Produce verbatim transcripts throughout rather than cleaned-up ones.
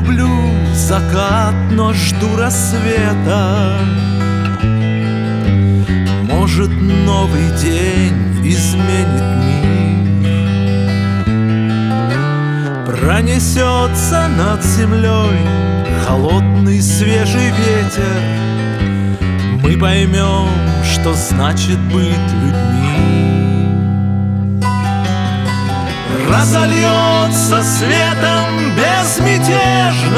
люблю закат, но жду рассвета. Может, новый день изменит мир. Пронесется над землей холодный свежий ветер. Мы поймем, что значит быть людьми. Разольется светом безмятежность,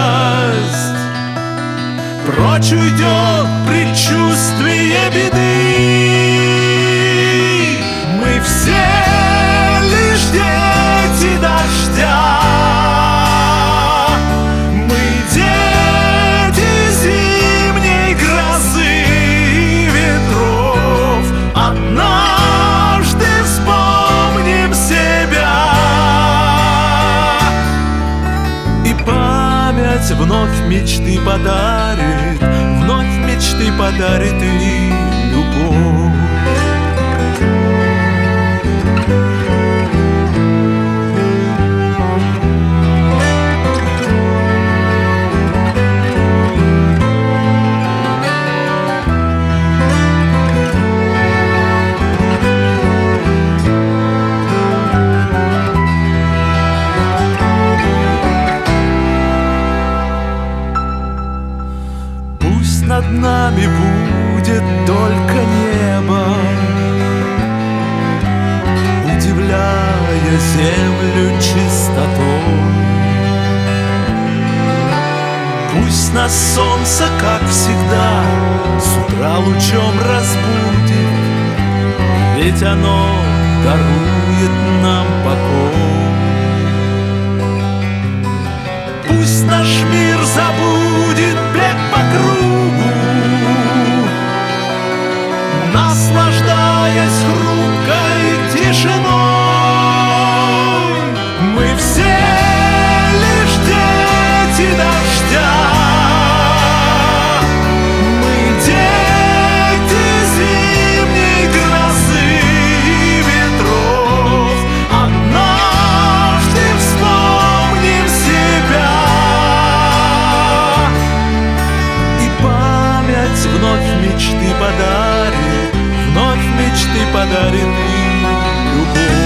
прочь уйдет предчувствие беды. Мы все лишь дети дождя, мы дети зимней грозы и ветров. Однажды вспомним себя, и память вновь мечты подарит, вновь мечты подарит и любовь. Над нами будет только небо, удивляя землю чистотой. Пусть нас солнце, как всегда, с утра лучом разбудит, ведь оно дарует нам покой. Пусть наш мир забудет бег по кругу, наслаждаясь хрупкой тишиной. Мы все лишь дети дождя, мы дети зимней грозы и ветров. Однажды вспомним себя, и память вновь мечты подарит, вновь мечты подарит и любовь.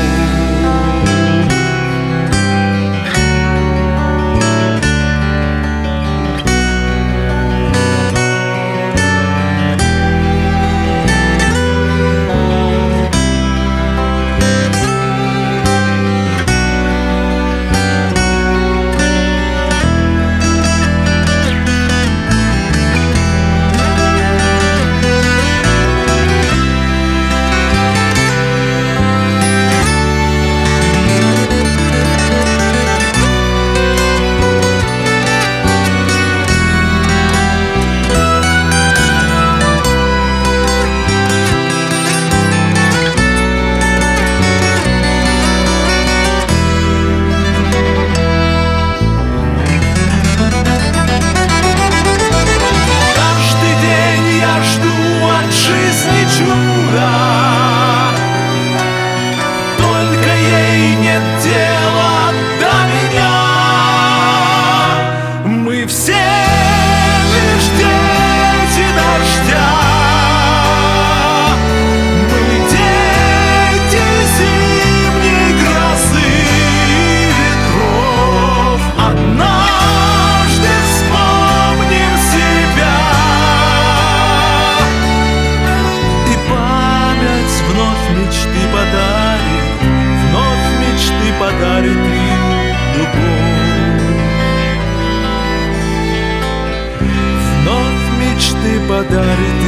Только ей нет дела до меня. Мы все лишь дети дождя, мы дети зимней грозы и ветров. Однажды вспомним себя, и память вновь мечты подарит, вновь мечты подарит и любовь. Вновь мечты подарит